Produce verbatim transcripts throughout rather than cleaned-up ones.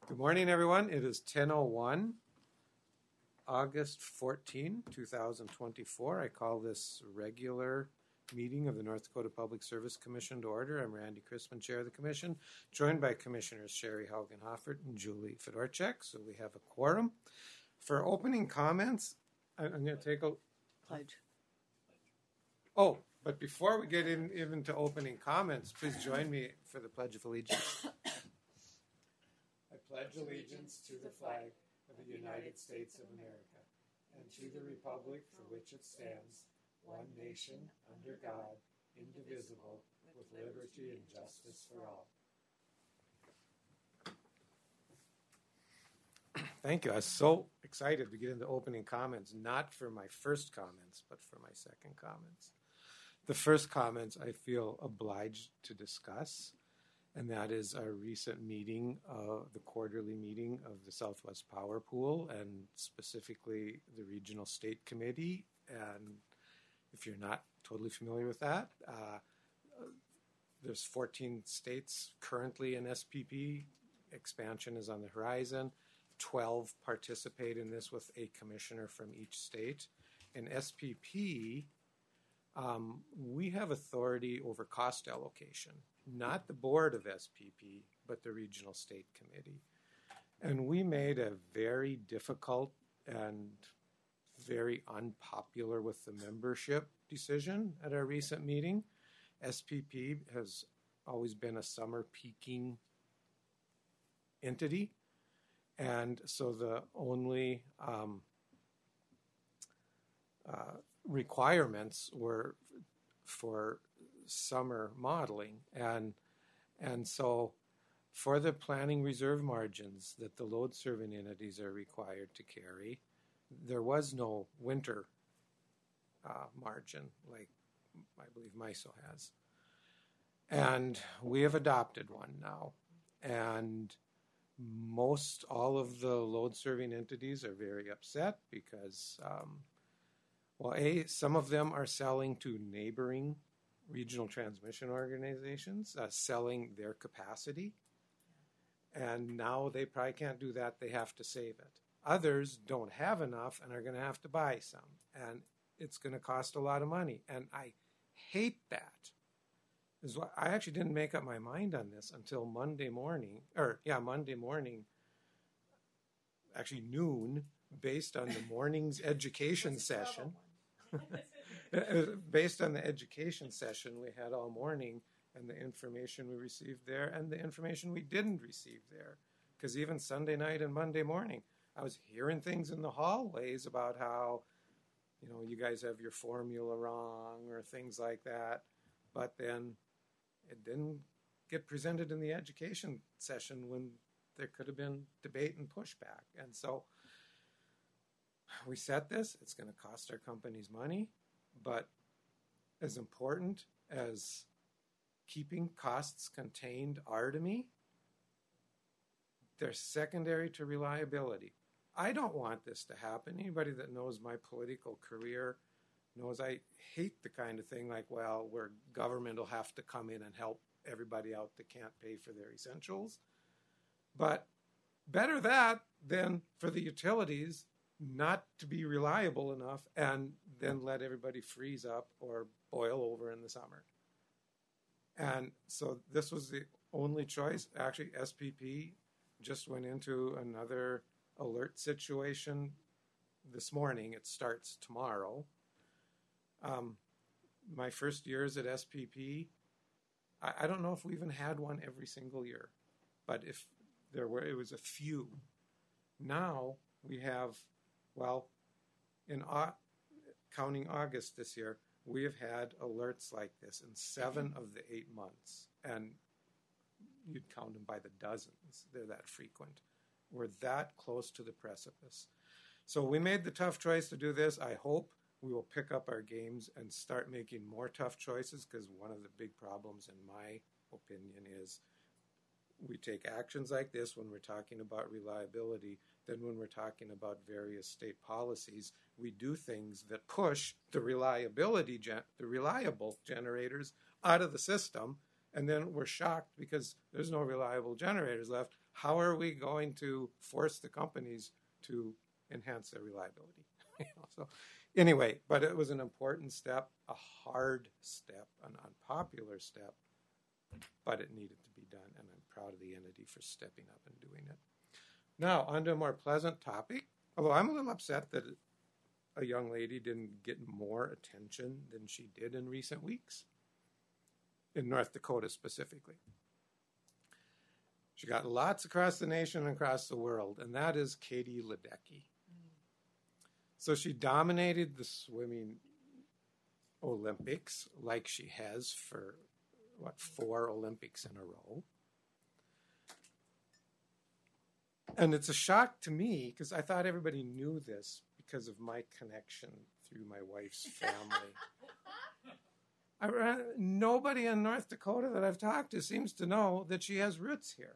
Good morning, everyone. It is ten oh one, August fourteenth, twenty twenty-four. I call this regular meeting of the North Dakota Public Service Commission to order. I'm Randy Crispin, Chair of the Commission, joined by Commissioners Sherry Haugen-Hoffert and Julie Fedorchak. So we have a quorum. For opening comments, I- I'm going to take a... Pledge. Oh, but before we get in, even to opening comments, please join me for the Pledge of Allegiance. I pledge allegiance to the flag of the United States of America and to the republic for which it stands, one nation, under God, indivisible, with liberty and justice for all. Thank you. I was so excited to get into opening comments, not for my first comments, but for my second comments. The first comments I feel obliged to discuss, and that is our recent meeting, uh, the quarterly meeting of the Southwest Power Pool, and specifically the Regional State Committee. And if you're not totally familiar with that, uh, there's fourteen states currently in S P P. Expansion is on the horizon. twelve participate in this with a commissioner from each state. In S P P, um, we have authority over cost allocation. Not the board of S P P, but the Regional State Committee. And we made a very difficult and very unpopular with the membership decision at our recent meeting. S P P has always been a summer peaking entity. And so the only um, uh, requirements were for summer modeling, and and so for the planning reserve margins that the load serving entities are required to carry, there was no winter uh, margin like I believe MISO has, and we have adopted one now, and most all of the load serving entities are very upset because um, well, a some of them are selling to neighboring regional transmission organizations, uh, selling their capacity. And now they probably can't do that. They have to save it. Others don't have enough and are going to have to buy some. And it's going to cost a lot of money. And I hate that. Is what I actually didn't make up my mind on this until Monday morning, or yeah, Monday morning, actually noon, based on the morning's education session. Based on the education session we had all morning and the information we received there and the information we didn't receive there. Because even Sunday night and Monday morning, I was hearing things in the hallways about how, you know, you guys have your formula wrong or things like that. But then it didn't get presented in the education session when there could have been debate and pushback. And so we set this. It's going to cost our companies money. But as important as keeping costs contained are to me, they're secondary to reliability. I don't want this to happen. Anybody that knows my political career knows I hate the kind of thing like, well, where government will have to come in and help everybody out that can't pay for their essentials. But better that than for the utilities not to be reliable enough and then let everybody freeze up or boil over in the summer. And so this was the only choice. Actually, S P P just went into another alert situation this morning. It starts tomorrow. Um, my first years at S P P, I, I don't know if we even had one every single year, but if there were, it was a few. Now we have, well, in uh, counting August this year, we have had alerts like this in seven of the eight months. And you'd count them by the dozens. They're that frequent. We're that close to the precipice. So we made the tough choice to do this. I hope we will pick up our games and start making more tough choices, because one of the big problems, in my opinion, is we take actions like this when we're talking about reliability. Then when we're talking about various state policies, we do things that push the reliability, gen- the reliable generators out of the system And then we're shocked because there's no reliable generators left. How are we going to force the companies to enhance their reliability? You know, so anyway, but it was an important step, a hard step, an unpopular step, but it needed to be done, and I'm proud of the entity for stepping up and doing it. Now, on to a more pleasant topic, although I'm a little upset that a young lady didn't get more attention than she did in recent weeks, in North Dakota specifically. She got lots across the nation and across the world, and that is Katie Ledecky. Mm. So she dominated the swimming Olympics like she has for, what, four Olympics in a row. And it's a shock to me because I thought everybody knew this because of my connection through my wife's family. I, nobody in North Dakota that I've talked to seems to know that she has roots here.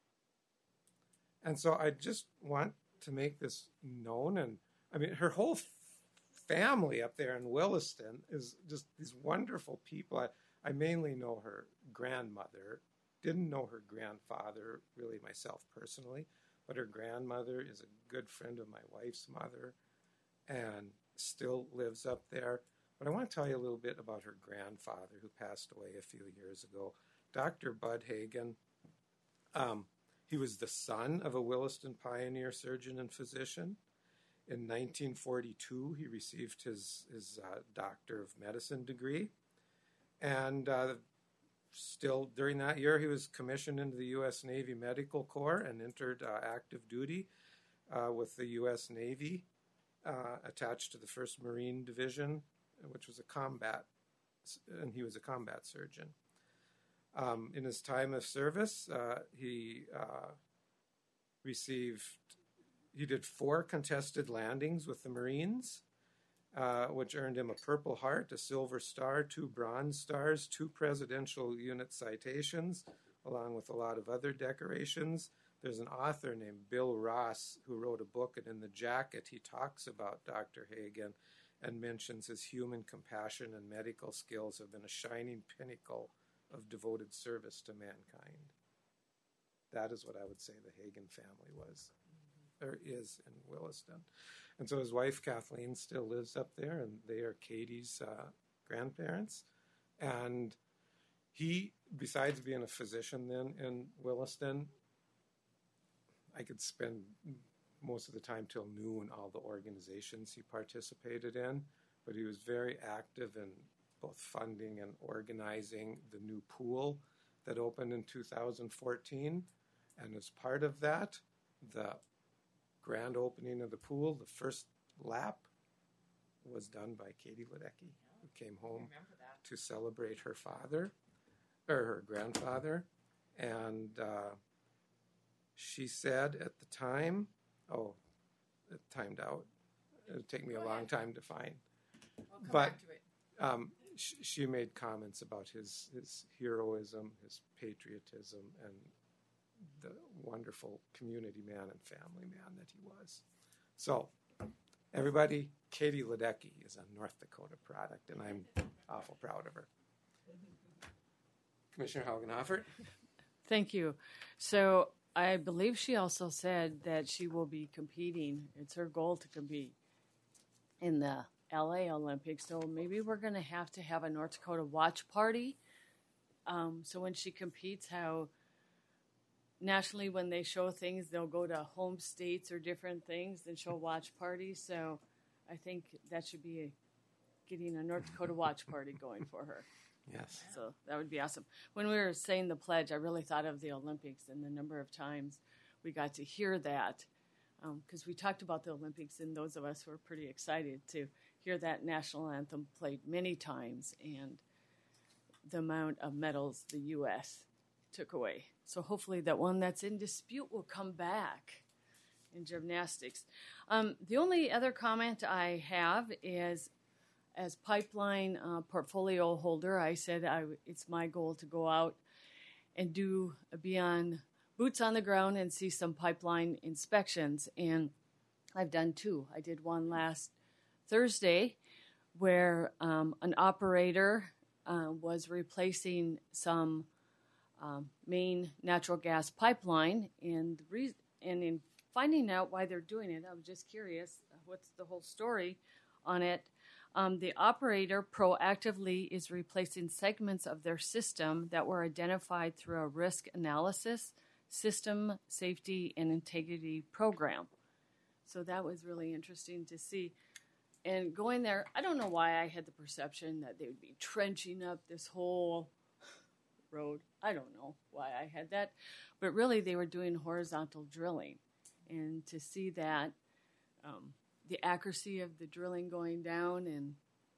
And so I just want to make this known. And I mean, her whole f- family up there in Williston is just these wonderful people. I, I mainly know her grandmother, didn't know her grandfather, really myself personally, but her grandmother is a good friend of my wife's mother and still lives up there. But I want to tell you a little bit about her grandfather who passed away a few years ago, Doctor Bud Hagen. Um, he was the son of a Williston pioneer surgeon and physician. In nineteen forty-two, he received his, his uh, Doctor of Medicine degree. And uh, still during that year, he was commissioned into the U S Navy Medical Corps and entered uh, active duty uh, with the U S Navy, uh, attached to the first Marine Division, which was a combat, and he was a combat surgeon. Um, in his time of service, uh, he uh, received, he did four contested landings with the Marines, uh, which earned him a Purple Heart, a Silver Star, two Bronze Stars, two Presidential Unit citations, along with a lot of other decorations. There's an author named Bill Ross who wrote a book, and in the jacket he talks about Doctor Hagen and mentions his human compassion and medical skills have been a shining pinnacle of devoted service to mankind. That is what I would say the Hagen family was, or is in Williston. And so his wife, Kathleen, still lives up there, and they are Katie's uh, grandparents. And he, besides being a physician then in Williston, I could spend most of the time till noon all the organizations he participated in, but he was very active in both funding and organizing the new pool that opened in two thousand fourteen. And as part of that, the grand opening of the pool, the first lap, was done by Katie Ledecky, who came home to celebrate her father, or her grandfather. And uh, she said at the time, oh, it timed out. It would take me Go a long ahead. time to find. We'll come but back to it. Um, sh- she made comments about his, his heroism, his patriotism, and the wonderful community man and family man that he was. So, everybody, Katie Ledecky is a North Dakota product, and I'm awful proud of her. Commissioner Haugen-Offert? Thank you. So, I believe she also said that she will be competing. It's her goal to compete in the L A Olympics. So maybe we're going to have to have a North Dakota watch party. Um, so when she competes, how nationally when they show things, they'll go to home states or different things and show watch parties. So I think that should be a, getting a North Dakota watch party going for her. Yes. So that would be awesome. When we were saying the pledge, I really thought of the Olympics and the number of times we got to hear that, because um, we talked about the Olympics, and those of us were pretty excited to hear that national anthem played many times and the amount of medals the U S took away. So hopefully that one that's in dispute will come back in gymnastics. Um, the only other comment I have is, as pipeline uh, portfolio holder, I said I, it's my goal to go out and do be on boots on the ground and see some pipeline inspections. And I've done two. I did one last Thursday where um, an operator uh, was replacing some um, main natural gas pipeline. And, the re- and in finding out why they're doing it, I was just curious, what's the whole story on it? Um, the operator proactively is replacing segments of their system that were identified through a risk analysis, system safety, and integrity program. So that was really interesting to see. And going there, I don't know why I had the perception that they would be trenching up this whole road. I don't know why I had that. But really, they were doing horizontal drilling. And to see that, um, the accuracy of the drilling going down and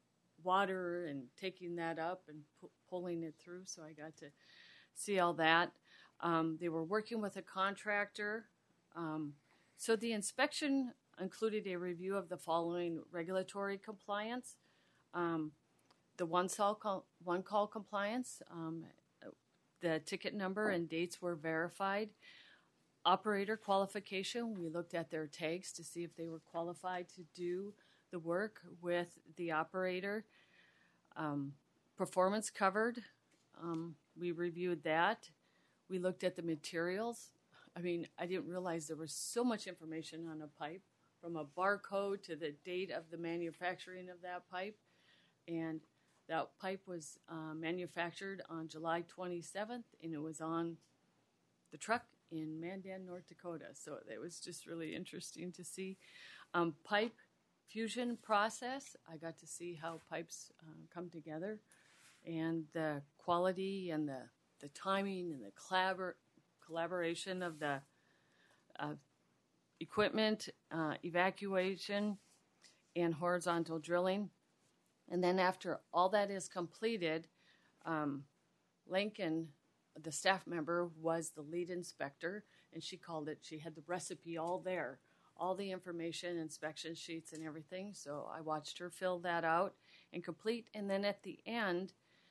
water and taking that up and pu- pulling it through. So I got to see all that. Um, they were working with a contractor. Um, so the inspection included a review of the following regulatory compliance. Um, the one call, one call compliance, um, the ticket number and dates were verified. Operator qualification, we looked at their tags to see if they were qualified to do the work with the operator. Um, performance covered, um, we reviewed that. We looked at the materials. I mean, I didn't realize there was so much information on a pipe, from a barcode to the date of the manufacturing of that pipe. And that pipe was uh, manufactured on July twenty-seventh, and it was on the truck in Mandan, North Dakota. So it was just really interesting to see. Um, pipe fusion process, I got to see how pipes uh, come together, and the quality and the, the timing and the collabor- collaboration of the uh, equipment, uh, evacuation, and horizontal drilling. And then after all that is completed, um, Lincoln, the staff member, was the lead inspector, and she called it, she had the recipe all there, all the information, inspection sheets and everything. So I watched her fill that out and complete. And then at the end,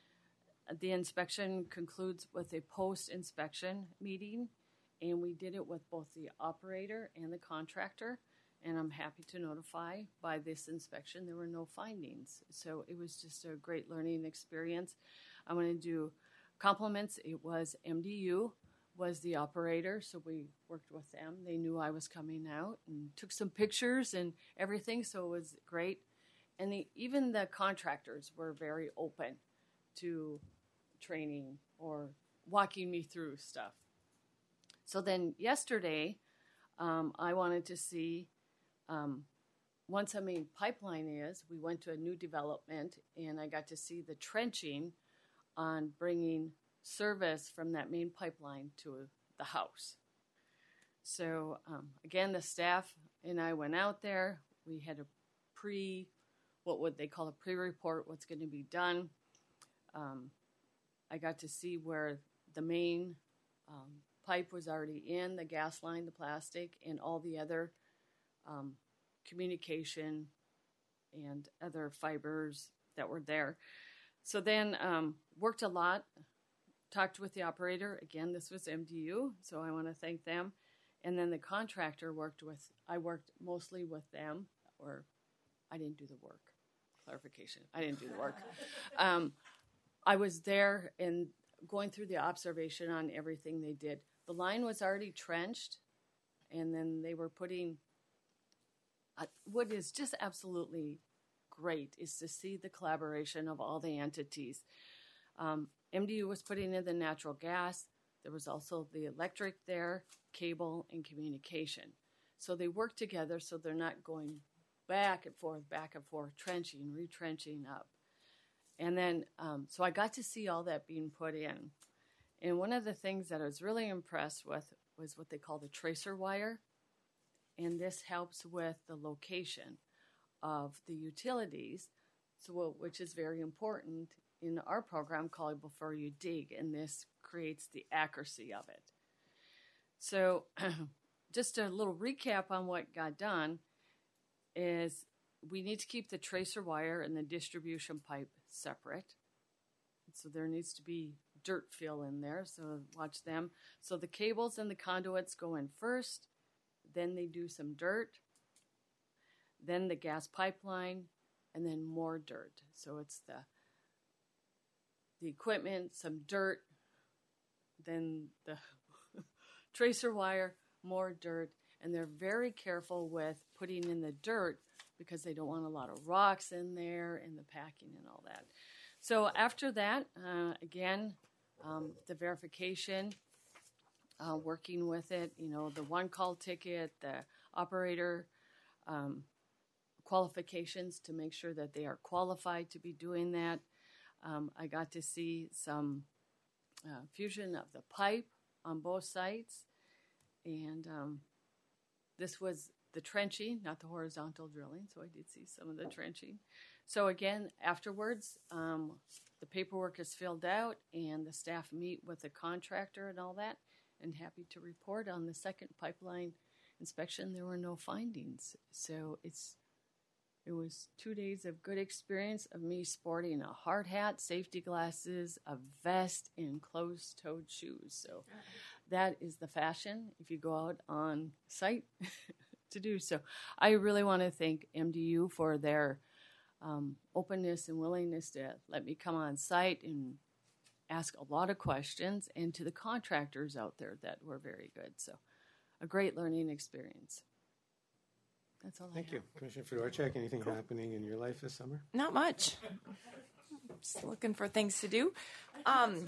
the inspection concludes with a post-inspection meeting, and we did it with both the operator and the contractor. And I'm happy to notify by this inspection there were no findings. So it was just a great learning experience. I'm going to do compliments. It was M D U was the operator, so we worked with them. They knew I was coming out and took some pictures and everything, so it was great. And the, even the contractors were very open to training or walking me through stuff. So then yesterday, um, I wanted to see, um, once I mean pipeline is, we went to a new development, and I got to see the trenching on bringing service from that main pipeline to the house. So um, again, the staff and I went out there. We had a pre, what would they call a pre-report, what's going to be done. Um, I got to see where the main um, pipe was already in, the gas line, the plastic, and all the other um, communication and other fibers that were there. So then um, worked a lot, talked with the operator. Again, this was M D U, so I want to thank them. And then the contractor worked with, I worked mostly with them, or I didn't do the work. Clarification, I didn't do the work. Um, I was there and going through the observation on everything they did. The line was already trenched, and then they were putting, uh, what is just absolutely great is to see the collaboration of all the entities. Um, M D U was putting in the natural gas. There was also the electric there, cable, and communication. So they work together so they're not going back and forth, back and forth, trenching, retrenching up. And then, um, so I got to see all that being put in. And one of the things that I was really impressed with was what they call the tracer wire. And this helps with the location of the utilities, so which is very important in our program called Before You Dig, and this creates the accuracy of it. So just a little recap on what got done is we need to keep the tracer wire and the distribution pipe separate. So there needs to be dirt fill in there, so watch them. So the cables and the conduits go in first, then they do some dirt, then the gas pipeline, and then more dirt. So it's the the equipment, some dirt, than the tracer wire, more dirt, and they're very careful with putting in the dirt because they don't want a lot of rocks in there and the packing and all that. So after that, uh, again, um, the verification, uh, working with it, you know, the one call ticket, the operator um, qualifications to make sure that they are qualified to be doing that. Um, I got to see some uh, fusion of the pipe on both sites, and um, this was the trenching, not the horizontal drilling, so I did see some of the trenching. So again, afterwards, um, the paperwork is filled out, and the staff meet with the contractor and all that, and happy to report on the second pipeline inspection, there were no findings. So it's it was two days of good experience of me sporting a hard hat, safety glasses, a vest, and closed-toed shoes. So that is the fashion if you go out on site to do so. I really want to thank M D U for their um, openness and willingness to let me come on site and ask a lot of questions, and to the contractors out there that were very good. So a great learning experience. That's all Thank I you. Commissioner Fedorchak, anything cool. happening in your life this summer? Not much. Just looking for things to do. Um,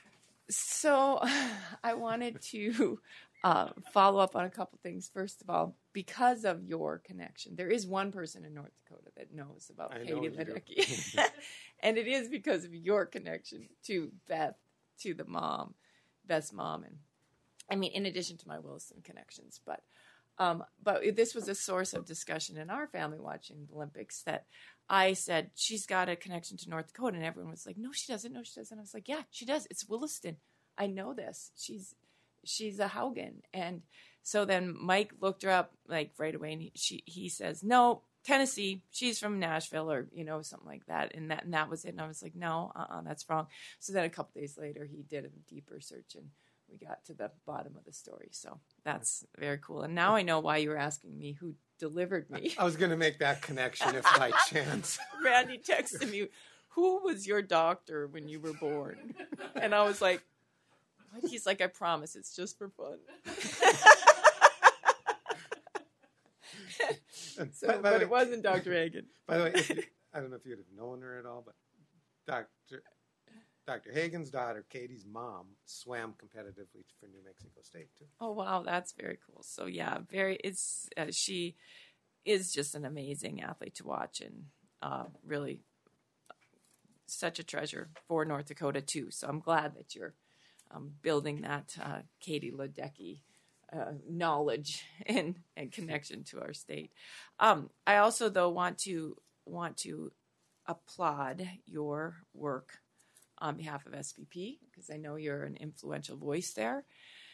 so I wanted to uh, follow up on a couple things. First of all, because of your connection, there is one person in North Dakota that knows about I Katie know Ledecky. And it is because of your connection to Beth, to the mom, Beth's mom. And I mean, in addition to my Williston connections, but Um, but this was a source of discussion in our family watching the Olympics, that I said, she's got a connection to North Dakota. And everyone was like, no, she doesn't. No, she doesn't. I was like, yeah, she does. It's Williston. I know this. She's she's a Haugen. And so then Mike looked her up like right away, and he, she, he says, no, Tennessee. She's from Nashville, or, you know, something like that. And that and that was it. And I was like, no, uh-uh, that's wrong. So then a couple days later, he did a deeper search, and we got to the bottom of the story. So that's very cool. And now I know why you were asking me who delivered me. I was going to make that connection if by chance. Randy texted me, who was your doctor when you were born? And I was like, what? He's like, I promise, it's just for fun. so, by, by but way, it wasn't Doctor Hagen. By the way, if you, I don't know if you'd have known her at all, but Doctor Doctor Hagen's daughter, Katie's mom, swam competitively for New Mexico State too. Oh wow, that's very cool. So yeah, very. It's uh, she is just an amazing athlete to watch, and uh, really such a treasure for North Dakota too. So I'm glad that you're um, building that uh, Katie Ledecky uh, knowledge and, and connection to our state. Um, I also though want to want to applaud your work on behalf of S P P, because I know you're an influential voice there.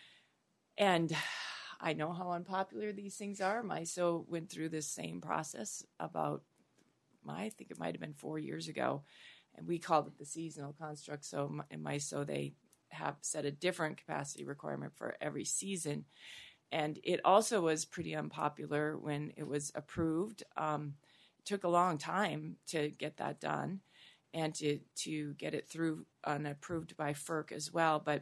And I know how unpopular these things are. MISO went through this same process about, I think it might have been four years ago, and we called it the seasonal construct. So in MISO, they have set a different capacity requirement for every season. And it also was pretty unpopular when it was approved. Um, it took a long time to get that done, and to, to get it through and approved by F E R C as well. But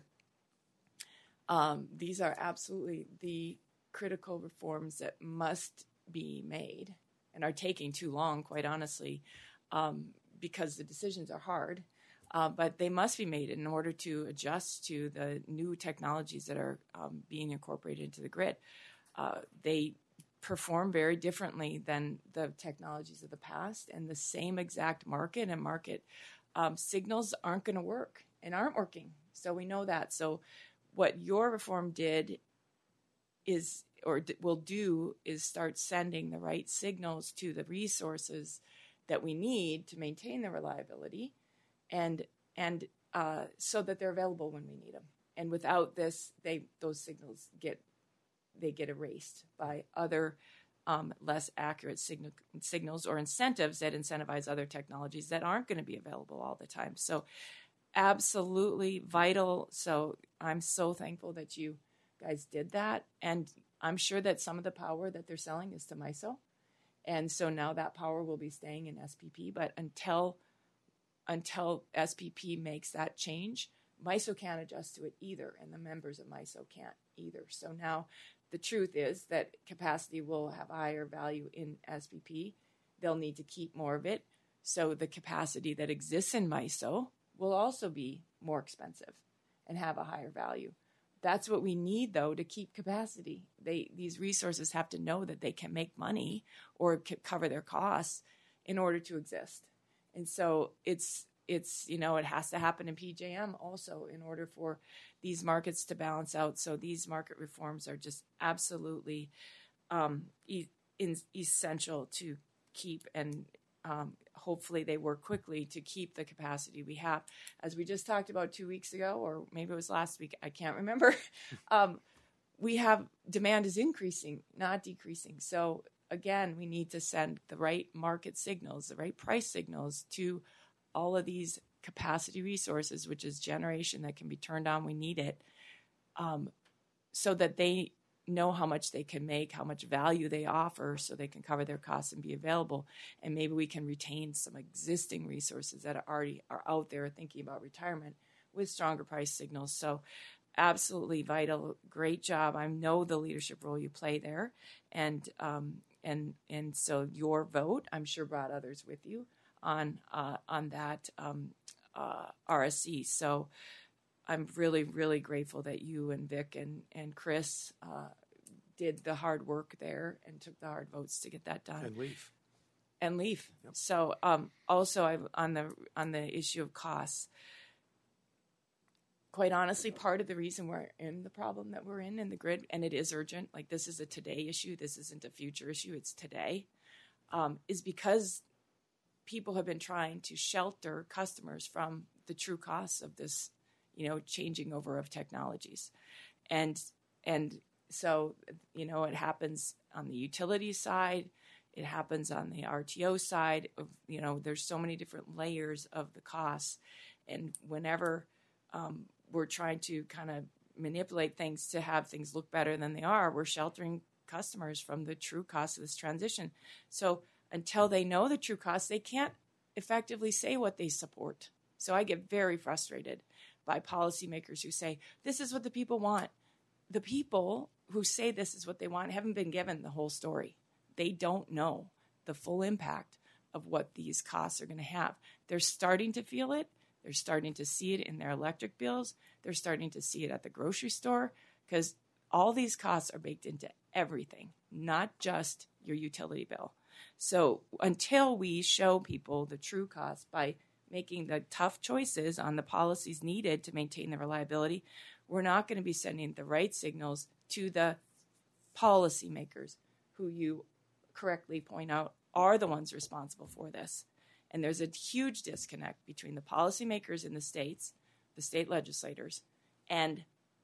um, these are absolutely the critical reforms that must be made, and are taking too long, quite honestly, um, because the decisions are hard. Uh, but they must be made in order to adjust to the new technologies that are um, being incorporated into the grid. Uh, they perform very differently than the technologies of the past, and the same exact market and market um, signals aren't going to work and aren't working. So we know that. So what your reform did is, or d- will do, is start sending the right signals to the resources that we need to maintain the reliability, and and uh, so that they're available when we need them. And without this, they those signals get they get erased by other um, less accurate signal, signals or incentives that incentivize other technologies that aren't going to be available all the time. So absolutely vital. So I'm so thankful that you guys did that. And I'm sure that some of the power that they're selling is to MISO. And so now that power will be staying in S P P. But until until S P P makes that change, MISO can't adjust to it either, and the members of MISO can't either. So now the truth is that capacity will have higher value in S P P. They'll need to keep more of it. So the capacity that exists in MISO will also be more expensive and have a higher value. That's what we need, though, to keep capacity. They These resources have to know that they can make money or c- cover their costs in order to exist. And so it's, it's you know, it has to happen in P J M also in order for these markets to balance out. So these market reforms are just absolutely um, e- in, essential to keep, and um, hopefully they work quickly to keep the capacity we have. As we just talked about two weeks ago, or maybe it was last week, I can't remember, um, we have demand is increasing, not decreasing. So again, we need to send the right market signals, the right price signals to all of these capacity resources, which is generation that can be turned on. We need it um, so that they know how much they can make, how much value they offer, so they can cover their costs and be available. And maybe we can retain some existing resources that are already are out there thinking about retirement with stronger price signals. So absolutely vital. Great job. I know the leadership role you play there. And um, and and so your vote, I'm sure, brought others with you on uh, on that um, uh, R S C. So I'm really, really grateful that you and Vic and, and Chris uh, did the hard work there and took the hard votes to get that done. And leave. And leave. Yep. So um, also I've, on the on the issue of costs, quite honestly, part of the reason we're in the problem that we're in in the grid, and it is urgent, like this is a today issue, this isn't a future issue, it's today, um, is because people have been trying to shelter customers from the true costs of this, you know, changing over of technologies. And, and so, you know, it happens on the utility side, it happens on the R T O side of, you know, there's so many different layers of the costs. And whenever um, we're trying to kind of manipulate things to have things look better than they are, we're sheltering customers from the true cost of this transition. So until they know the true cost, they can't effectively say what they support. So I get very frustrated by policymakers who say, this is what the people want. The people who say this is what they want haven't been given the whole story. They don't know the full impact of what these costs are going to have. They're starting to feel it. They're starting to see it in their electric bills. They're starting to see it at the grocery store, because all these costs are baked into everything, not just your utility bill. So until we show people the true cost by making the tough choices on the policies needed to maintain the reliability, we're not going to be sending the right signals to the policymakers, who you correctly point out are the ones responsible for this. And there's a huge disconnect between the policymakers in the states, the state legislators, and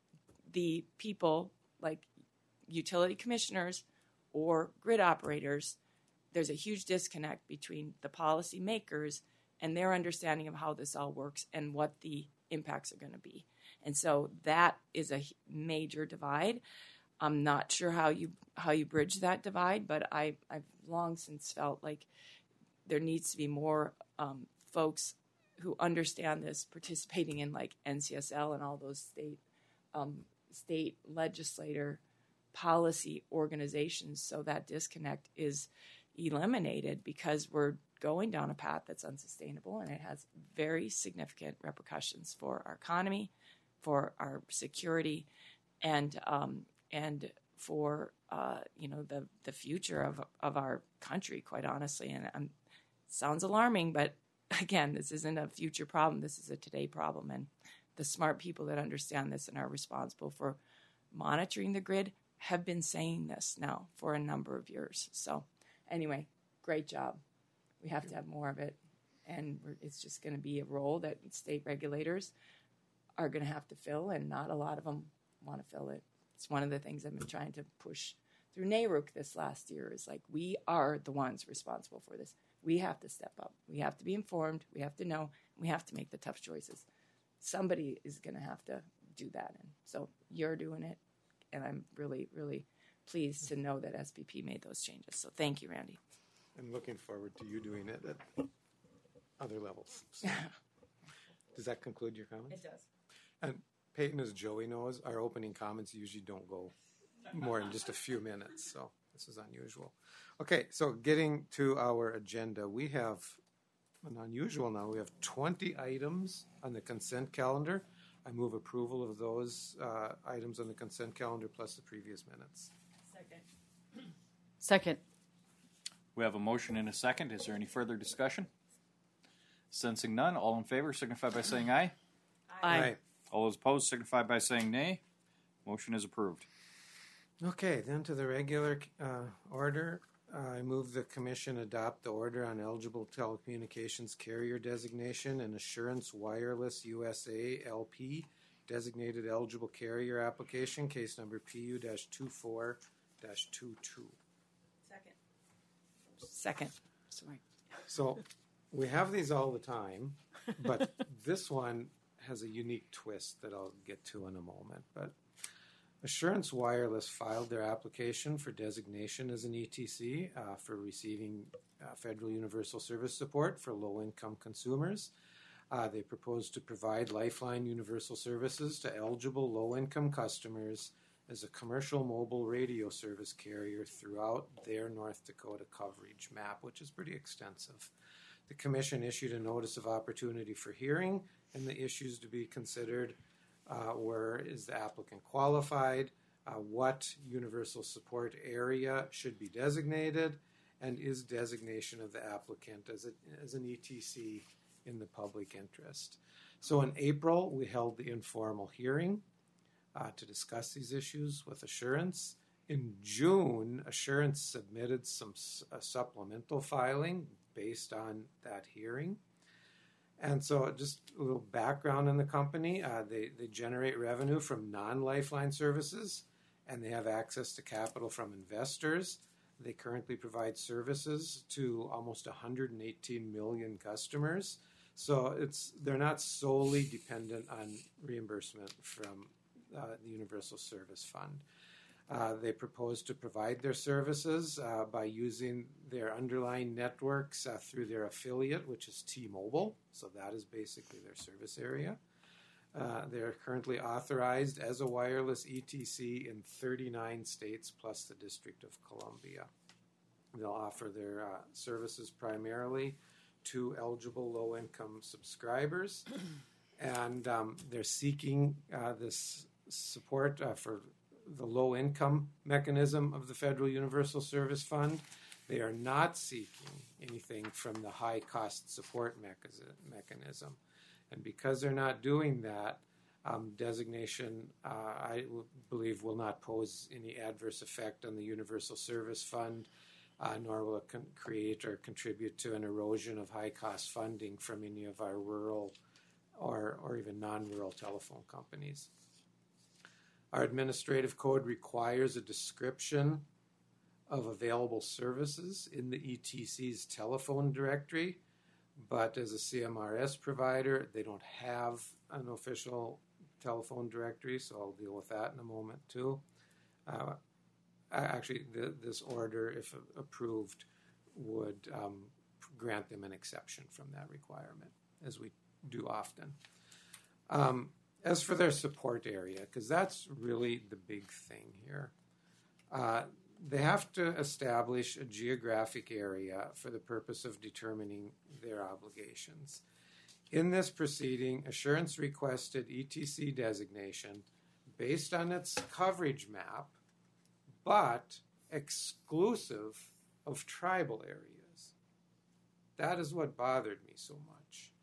the people like utility commissioners or grid operators. There's a huge disconnect between the policymakers and their understanding of how this all works and what the impacts are going to be. And so that is a major divide. I'm not sure how you how you bridge that divide, but I, I've long since felt like there needs to be more um, folks who understand this participating in like N C S L and all those state um, state legislator policy organizations, so that disconnect is eliminated, because we're going down a path that's unsustainable, and it has very significant repercussions for our economy, for our security, and um, and for uh, you know the the future of of our country, quite honestly. And um, it sounds alarming, but again, this isn't a future problem. This is a today problem, and the smart people that understand this and are responsible for monitoring the grid have been saying this now for a number of years. So anyway, great job. We have to have more of it, and we're, it's just going to be a role that state regulators are going to have to fill, and not a lot of them want to fill it. It's one of the things I've been trying to push through NARUC this last year, is like, we are the ones responsible for this. We have to step up. We have to be informed. We have to know. We have to make the tough choices. Somebody is going to have to do that, and so you're doing it, and I'm really, really pleased to know that S P P made those changes. So thank you, Randy. I'm looking forward to you doing it at other levels. So, does that conclude your comments? It does. And Peyton, as Joey knows, our opening comments usually don't go more than just a few minutes, so this is unusual. Okay, so getting to our agenda, we have an unusual now. We have twenty items on the consent calendar. I move approval of those uh, items on the consent calendar plus the previous minutes. Second. Second. We have a motion and a second. Is there any further discussion? Sensing none, all in favor signify by saying aye. Aye. Aye. All those opposed signify by saying nay. Motion is approved. Okay, then to the regular uh, order. I move the commission adopt the order on eligible telecommunications carrier designation and Assurance Wireless U S A L P designated eligible carrier application, case number P U twenty-four twenty-two. Second. Second. Sorry. So we have these all the time, but this one has a unique twist that I'll get to in a moment. But Assurance Wireless filed their application for designation as an E T C uh, for receiving uh, federal universal service support for low-income consumers. Uh, they propose to provide Lifeline universal services to eligible low-income customers as a commercial mobile radio service carrier throughout their North Dakota coverage map, which is pretty extensive. The Commission issued a notice of opportunity for hearing, and the issues to be considered uh, were, is the applicant qualified, uh, what universal support area should be designated, and is designation of the applicant as, a, as an E T C in the public interest. So in April, we held the informal hearing uh, to discuss these issues with Assurance. In June, Assurance submitted some a supplemental filing based on that hearing. And so just a little background on the company. Uh, they, they generate revenue from non-Lifeline services, and they have access to capital from investors. They currently provide services to almost one hundred eighteen million customers. So it's they're not solely dependent on reimbursement from uh, the Universal Service Fund. Uh, they propose to provide their services uh, by using their underlying networks uh, through their affiliate, which is T-Mobile. So that is basically their service area. Uh, they're currently authorized as a wireless E T C in thirty-nine states plus the District of Columbia. They'll offer their uh, services primarily to eligible low-income subscribers, and um, they're seeking uh, this support uh, for the low-income mechanism of the Federal Universal Service Fund. They are not seeking anything from the high-cost support mechanism. And because they're not doing that, um, designation, uh, I w- believe, will not pose any adverse effect on the Universal Service Fund, uh, nor will it con- create or contribute to an erosion of high-cost funding from any of our rural or, or even non-rural telephone companies. Our administrative code requires a description of available services in the E T C's telephone directory, but as a C M R S provider, they don't have an official telephone directory, so I'll deal with that in a moment too. Uh, actually, the, this order, if approved, would um, grant them an exception from that requirement, as we do often. Um, As for their support area, because that's really the big thing here, uh, they have to establish a geographic area for the purpose of determining their obligations. In this proceeding, Assurance requested E T C designation based on its coverage map, but exclusive of tribal areas. That is what bothered me so much.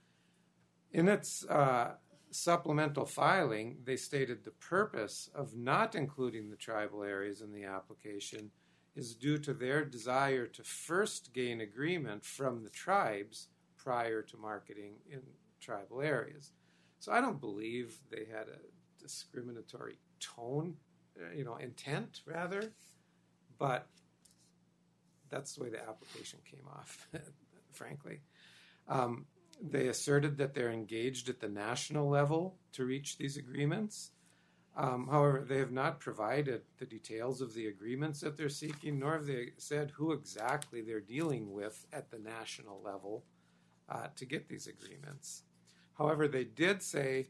In its uh, supplemental filing, they stated the purpose of not including the tribal areas in the application is due to their desire to first gain agreement from the tribes prior to marketing in tribal areas. So I don't believe they had a discriminatory tone, you know, intent rather, but that's the way the application came off, frankly. Um, They asserted that they're engaged at the national level to reach these agreements. Um, however, they have not provided the details of the agreements that they're seeking, nor have they said who exactly they're dealing with at the national level uh, to get these agreements. However, they did say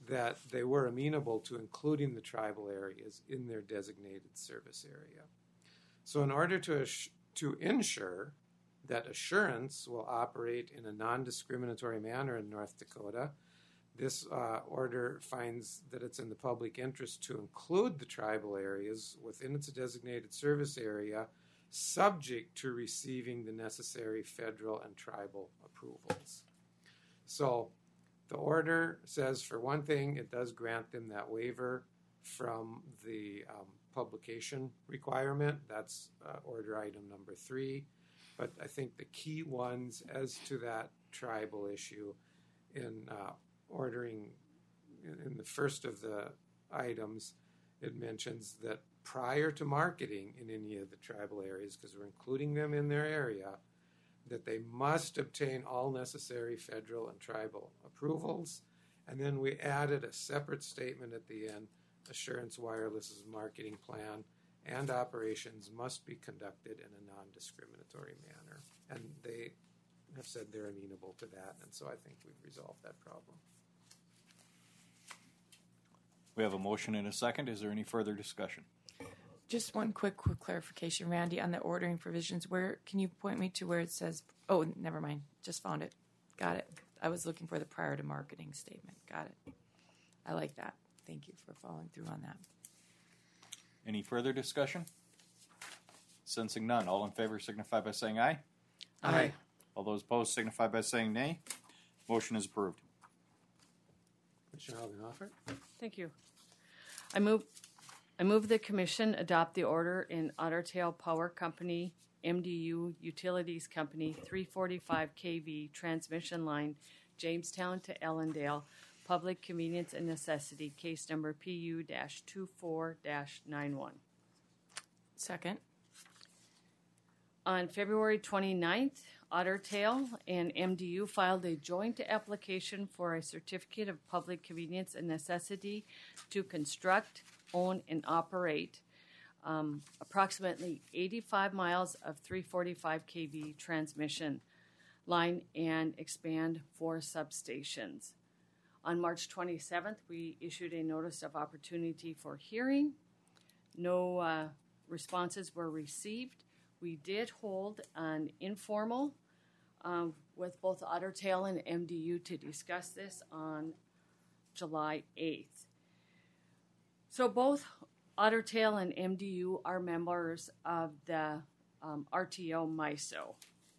that they were amenable to including the tribal areas in their designated service area. So in order to, ass- to ensure that Assurance will operate in a non-discriminatory manner in North Dakota, this uh, order finds that it's in the public interest to include the tribal areas within its designated service area, subject to receiving the necessary federal and tribal approvals. So the order says, for one thing, it does grant them that waiver from the um, publication requirement. That's uh, order item number three. But I think the key ones as to that tribal issue in uh, ordering, in the first of the items, it mentions that prior to marketing in any of the tribal areas, because we're including them in their area, that they must obtain all necessary federal and tribal approvals. And then we added a separate statement at the end: Assurance Wireless's marketing plan and operations must be conducted in a non-discriminatory manner. And they have said they're amenable to that, and so I think we've resolved that problem. We have a motion and a second. Is there any further discussion? Just one quick, quick clarification, Randy, on the ordering provisions. Where can you point me to where it says? Oh, never mind. Just found it. Got it. I was looking for the prior to marketing statement. Got it. I like that. Thank you for following through on that. Any further discussion? Sensing none, all in favor signify by saying aye. Aye. All those opposed signify by saying nay. Motion is approved. Commissioner Alden-Hoffert? Thank you. I move I move the Commission adopt the order in Otter Tail Power Company, M D U Utilities Company, three forty-five K V transmission line, Jamestown to Ellendale, Public Convenience and Necessity, case number P U twenty-four dash ninety-one. Second. On February twenty-ninth, Otter Tail and M D U filed a joint application for a certificate of public convenience and necessity to construct, own, and operate um, approximately eighty-five miles of three forty-five K V transmission line and expand four substations. On March twenty-seventh, we issued a notice of opportunity for hearing. No uh, responses were received. We did hold an informal um, with both Otter Tail and M D U to discuss this on July eighth. So both Otter Tail and M D U are members of the um, R T O MISO.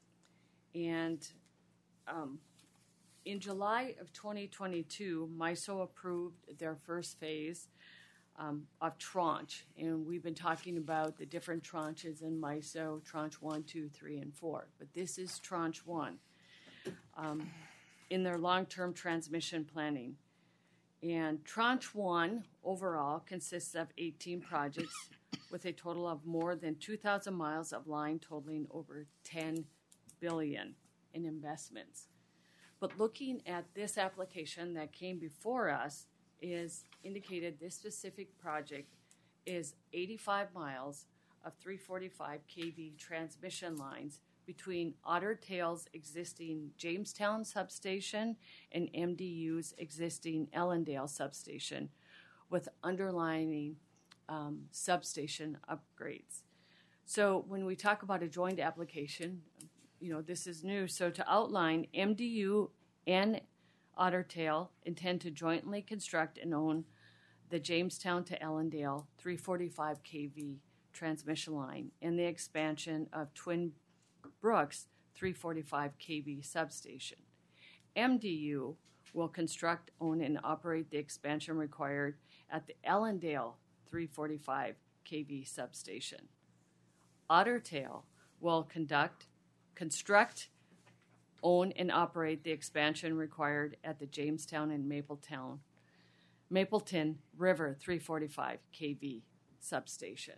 And um, in July of twenty twenty-two, MISO approved their first phase um, of tranche. And we've been talking about the different tranches in MISO, tranche one, two, three, and four. But this is tranche one um, in their long-term transmission planning. And tranche one overall consists of eighteen projects with a total of more than two thousand miles of line totaling over ten billion dollars in investments. But looking at this application that came before us is indicated this specific project is eighty-five miles of three forty-five K V transmission lines between Otter Tail's existing Jamestown substation and M D U's existing Ellendale substation with underlying um, substation upgrades. So when we talk about a joint application, you know, this is new. So to outline, M D U and Otter Tail intend to jointly construct and own the Jamestown to Ellendale three forty-five K V transmission line and the expansion of Twin Brooks three forty-five K V substation. M D U will construct, own, and operate the expansion required at the Ellendale three forty-five K V substation. Otter Tail will conduct, construct, own, and operate the expansion required at the Jamestown and Mapletown, Mapleton River three forty-five K V substation.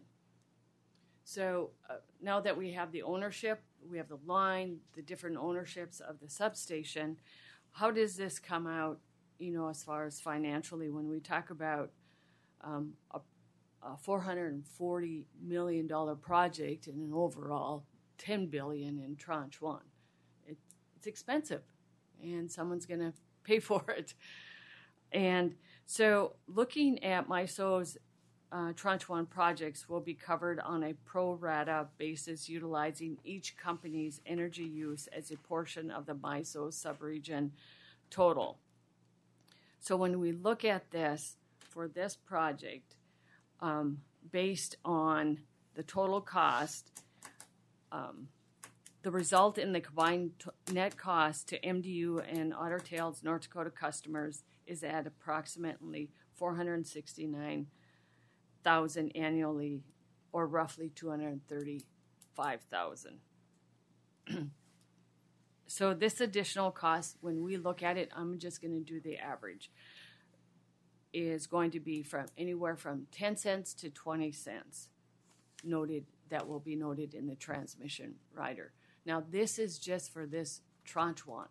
So uh, now that we have the ownership, we have the line, the different ownerships of the substation, how does this come out, you know, as far as financially when we talk about um, a, a four hundred forty million dollars project and an overall ten billion dollars in tranche one? It, it's expensive, and someone's going to pay for it. And So looking at MISO's uh, Tranche one projects will be covered on a pro rata basis, utilizing each company's energy use as a portion of the MISO subregion total. So when we look at this, for this project, um, based on the total cost, um, the result in the combined t- net cost to M D U and Otter Tail's North Dakota customers is at approximately four hundred sixty-nine thousand dollars annually, or roughly two hundred thirty-five thousand dollars. So this additional cost, when we look at it, I'm just going to do the average, is going to be from anywhere from ten cents to twenty cents. Noted, that will be noted in the transmission rider. Now, this is just for this tranche one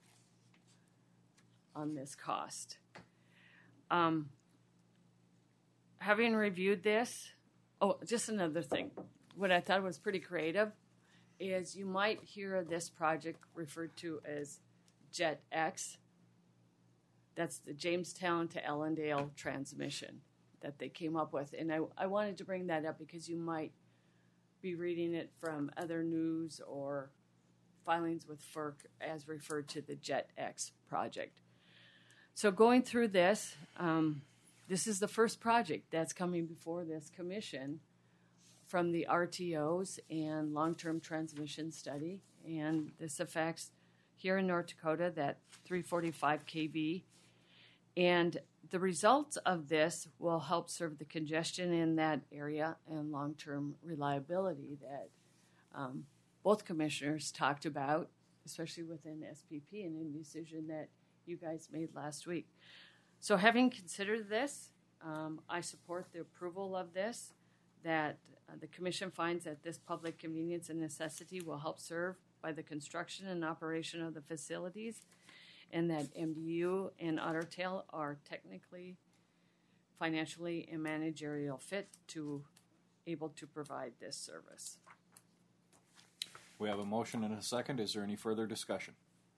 on this cost. Um, having reviewed this, oh, just another thing. What I thought was pretty creative is you might hear this project referred to as Jet X. That's the Jamestown to Ellendale transmission that they came up with. And I, I wanted to bring that up because you might be reading it from other news or filings with F E R C as referred to the Jet X project. So going through this, um, this is the first project that's coming before this commission from the R T Os and long-term transmission study. And this affects here in North Dakota that three forty-five K V. And the results of this will help serve the congestion in that area and long-term reliability that um, both commissioners talked about, especially within S P P and in the decision that you guys made last week. So having considered this, um, I support the approval of this, that uh, the commission finds that this public convenience and necessity will help serve by the construction and operation of the facilities, and that M D U and Otter Tail are technically, financially, and managerial fit to able to provide this service. We have a motion and a second. Is there any further discussion?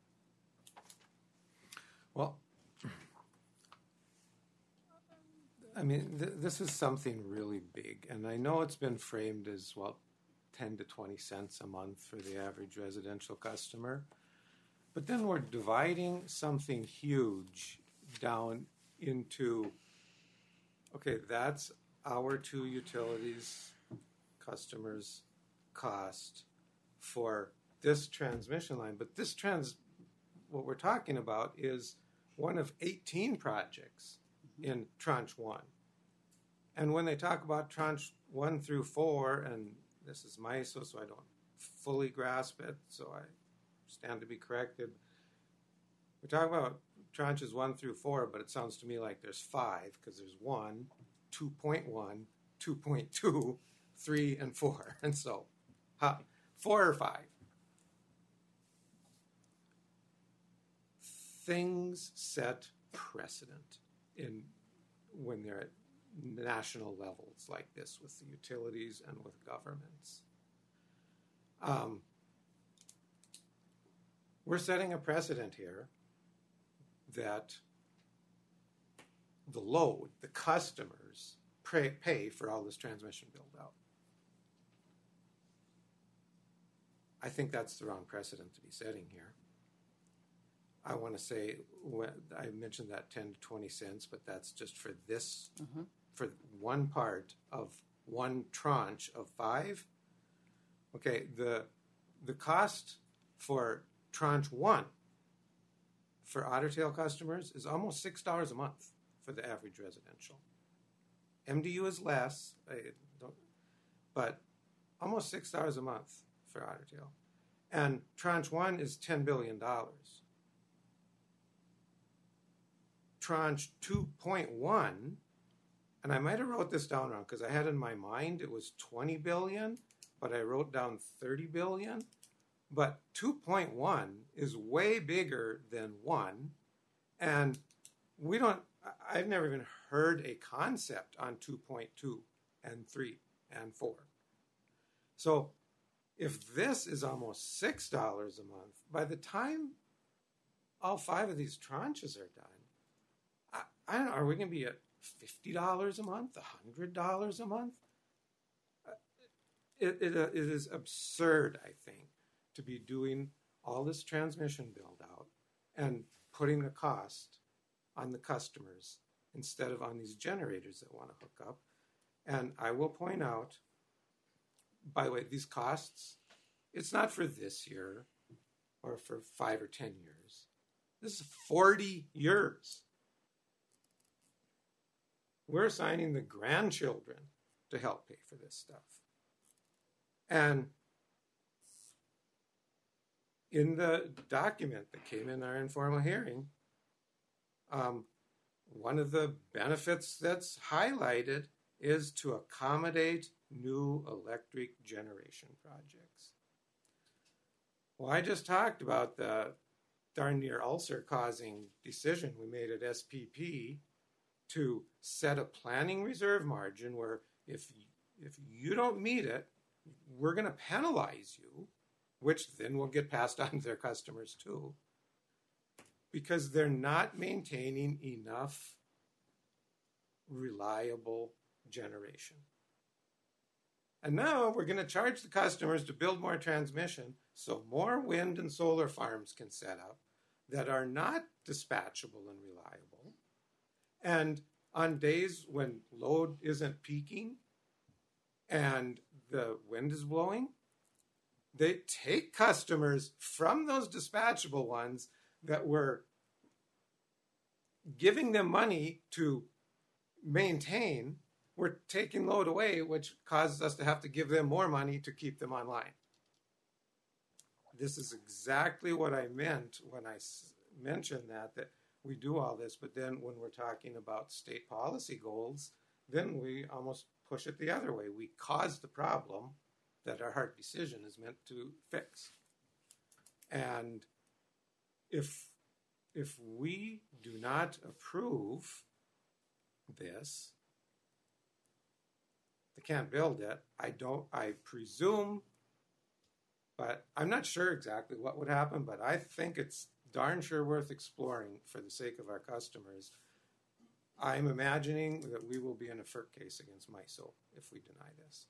Well, I mean, th- this is something really big, and I know it's been framed as, well, ten to twenty cents a month for the average residential customer. But then we're dividing something huge down into, okay, that's our two utilities customers' cost for this transmission line. But this trans, what we're talking about is one of eighteen projects in tranche one. And when they talk about tranche one through four, and this is MISO, so I don't fully grasp it, so I stand to be corrected. We're talking about tranches one through four, but it sounds to me like there's five, because there's one, two point one, two point two, three, and four. And so, huh, four or five. Things set precedent in when they're at national levels like this with the utilities and with governments. Um, we're setting a precedent here that the load, the customers, pay, pay for all this transmission build out. I think that's the wrong precedent to be setting here. I want to say, when I mentioned that ten to twenty cents, but that's just for this, mm-hmm. for one part of one tranche of five. Okay, the the cost for tranche one for Otter Tail customers is almost six dollars a month for the average residential. M D U is less, I don't, but almost six dollars a month for Otter Tail. And tranche one is ten billion dollars. Tranche two point one, and I might have wrote this down wrong because I had in my mind it was twenty billion dollars, but I wrote down thirty billion dollars. But two point one is way bigger than one, and we don't, I've never even heard a concept on two point two and three and four. So if this is almost six dollars a month, by the time all five of these tranches are done, I, I don't know, are we going to be at fifty dollars a month, one hundred dollars a month? It, it, it is absurd, I think, to be doing all this transmission build out and putting the cost on the customers instead of on these generators that want to hook up. And I will point out, by the way, these costs, it's not for this year or for five or ten years. This is forty years. We're assigning the grandchildren to help pay for this stuff. And in the document that came in our informal hearing, um, one of the benefits that's highlighted is to accommodate new electric generation projects. Well, I just talked about the darn near ulcer-causing decision we made at S P P to set a planning reserve margin where if, if you don't meet it, we're going to penalize you, which then will get passed on to their customers too, because they're not maintaining enough reliable generation. And now we're going to charge the customers to build more transmission so more wind and solar farms can set up that are not dispatchable and reliable. And on days when load isn't peaking and the wind is blowing, they take customers from those dispatchable ones that were giving them money to maintain. We're taking load away, which causes us to have to give them more money to keep them online. This is exactly what I meant when I s- mentioned that, that we do all this, but then when we're talking about state policy goals, then we almost push it the other way. We cause the problem that our hard decision is meant to fix. And if, if we do not approve this, they can't build it. I don't, I presume, but I'm not sure exactly what would happen, but I think it's darn sure worth exploring for the sake of our customers. I'm imagining that we will be in a F E R C case against M I S O if we deny this.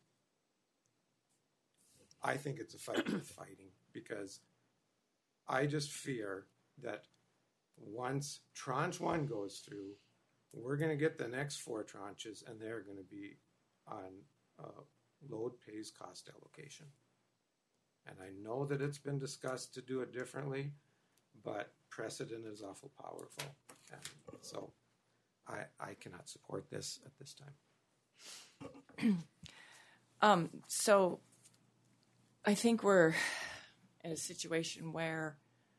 I think it's a fight worth fighting, because I just fear that once tranche one goes through, we're going to get the next four tranches, and they're going to be on uh, load pays cost allocation. And I know that it's been discussed to do it differently, but precedent is awful powerful. And so I, I cannot support this at this time. um, so I think we're in a situation where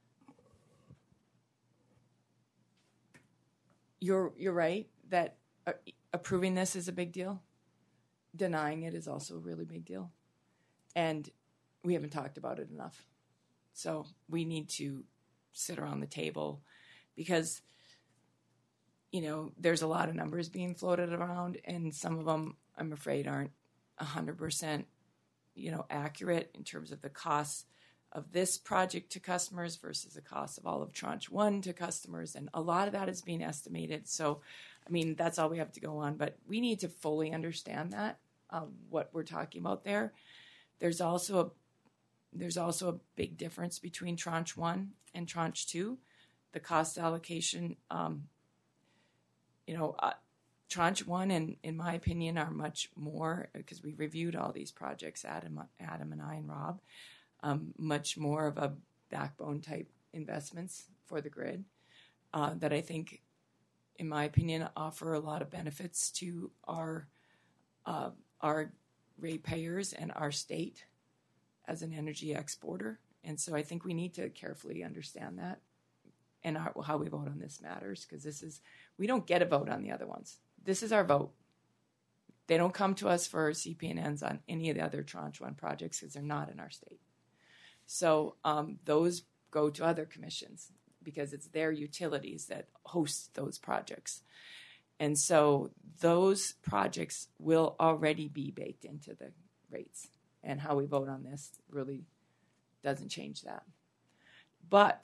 you're you're right that uh, approving this is a big deal. Denying it is also a really big deal. And we haven't talked about it enough. So we need to sit around the table, because, you know, there's a lot of numbers being floated around, and some of them, I'm afraid, aren't one hundred percent, you know, accurate in terms of the costs of this project to customers versus the cost of all of tranche one to customers. And a lot of that is being estimated. So, I mean, that's all we have to go on. But we need to fully understand that, um, what we're talking about there. There's also a There's also a big difference between tranche one and tranche two. The cost allocation, um, you know, uh, tranche one, and in my opinion, are much more, because we reviewed all these projects, Adam, Adam and I and Rob, um, much more of a backbone type investments for the grid uh, that I think, in my opinion, offer a lot of benefits to our uh, our ratepayers and our state as an energy exporter. And so I think we need to carefully understand that, and our, how we vote on this matters, because this is, we don't get a vote on the other ones. This is our vote. They don't come to us for C P N Ns on any of the other tranche one projects because they're not in our state. So um, those go to other commissions because it's their utilities that host those projects. And so those projects will already be baked into the rates. And how we vote on this really doesn't change that. But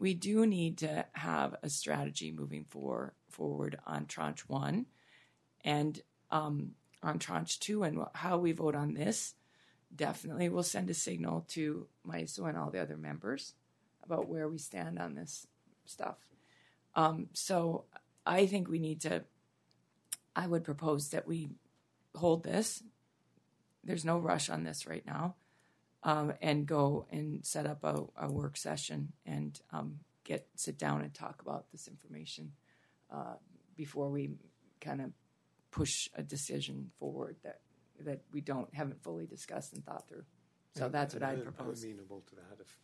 we do need to have a strategy moving for, forward on tranche one and um, on tranche two, and how we vote on this definitely will send a signal to M I S O and all the other members about where we stand on this stuff. Um, so I think we need to, I would propose that we hold this. There's no rush on this right now. Um, and go and set up a, a work session and um, get sit down and talk about this information uh, before we kind of push a decision forward that that we don't haven't fully discussed and thought through. So And- that's what and I'd I'm propose. amenable to that. If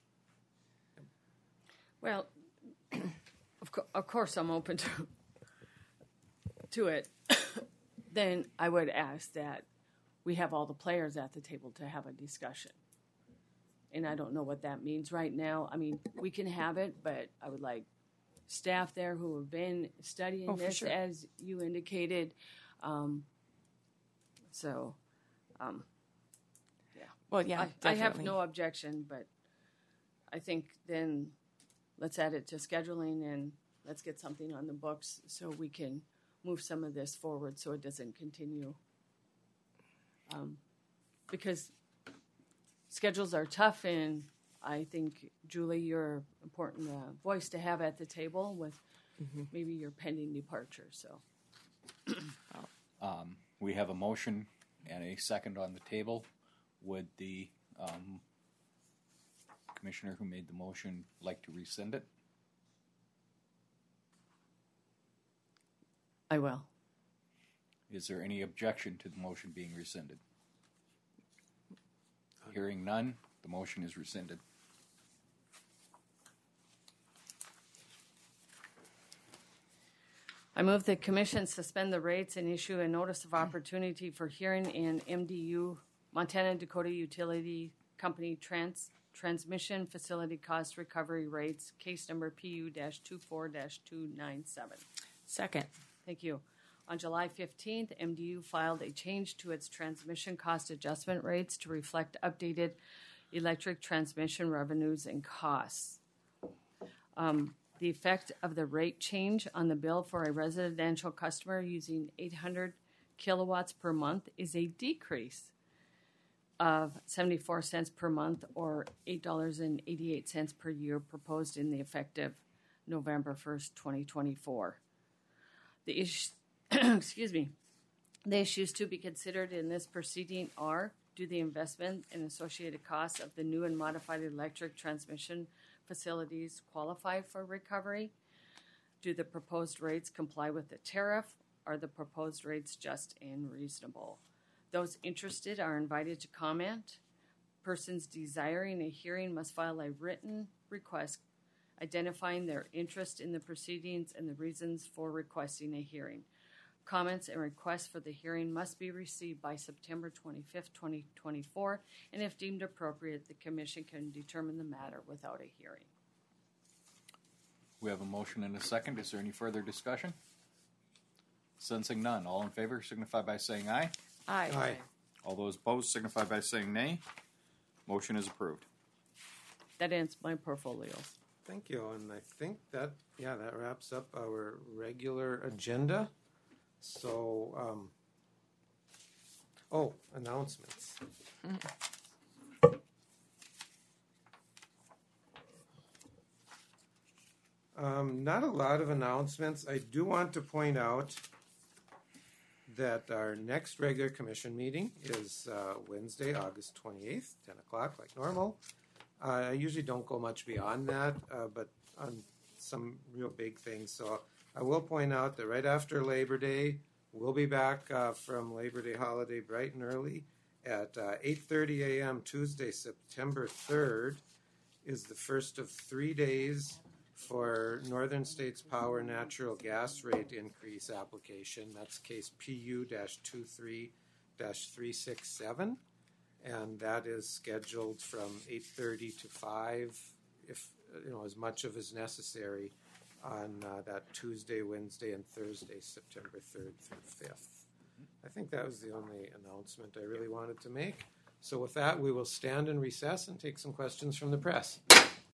Well, of, co- of course, I'm open to to it. Then I would ask that we have all the players at the table to have a discussion. And I don't know what that means right now. I mean, we can have it, but I would like staff there who have been studying Oh, for this, sure. as you indicated. Um, so, um, Well, yeah, I, I definitely. have no objection, but I think then let's add it to scheduling and let's get something on the books so we can move some of this forward so it doesn't continue. Um, because schedules are tough, and I think, Julie, you're an important uh, voice to have at the table with Mm-hmm. maybe your pending departure. So, Um, we have a motion and a second on the table. Would the um, commissioner who made the motion like to rescind it? I will. Is there any objection to the motion being rescinded? Hearing none, the motion is rescinded. I move the commission suspend the rates and issue a notice of opportunity for hearing in M D U, Montana Dakota Utility Company Trans, Transmission Facility Cost Recovery Rates, case number P U twenty-four dash two nine seven. Second. Thank you. On July fifteenth, M D U filed a change to its transmission cost adjustment rates to reflect updated electric transmission revenues and costs. Um, the effect of the rate change on the bill for a residential customer using eight hundred kilowatts per month is a decrease of seventy-four cents per month, or eight dollars and eighty-eight cents per year, proposed in the effective November first, twenty twenty-four. The issue, excuse me, the issues to be considered in this proceeding are: do the investment and associated costs of the new and modified electric transmission facilities qualify for recovery? Do the proposed rates comply with the tariff? Are the proposed rates just and reasonable? Those interested are invited to comment. Persons desiring a hearing must file a written request identifying their interest in the proceedings and the reasons for requesting a hearing. Comments and requests for the hearing must be received by September twenty-fifth, twenty twenty-four, and if deemed appropriate, the commission can determine the matter without a hearing. We have a motion and a second. Is there any further discussion? Sensing none, all in favor signify by saying aye. Aye. Aye. All those opposed signify by saying nay. Motion is approved. That ends my portfolio. Thank you, and I think that, yeah, that wraps up our regular agenda. So, um, oh, announcements. Um, not a lot of announcements. I do want to point out that our next regular commission meeting is uh, Wednesday, August twenty-eighth, ten o'clock, like normal. Uh, I usually don't go much beyond that, uh, but on some real big things. So I will point out that right after Labor Day, we'll be back uh, from Labor Day holiday bright and early at uh, eight thirty a.m. Tuesday, September third, is the first of three days for Northern States Power natural gas rate increase application. That's case P U twenty-three dash three six seven. And that is scheduled from eight thirty to five, if you know, as much of is necessary on uh, that Tuesday, Wednesday, and Thursday, September third through fifth. I think that was the only announcement I really wanted to make. So with that, we will stand in recess and take some questions from the press.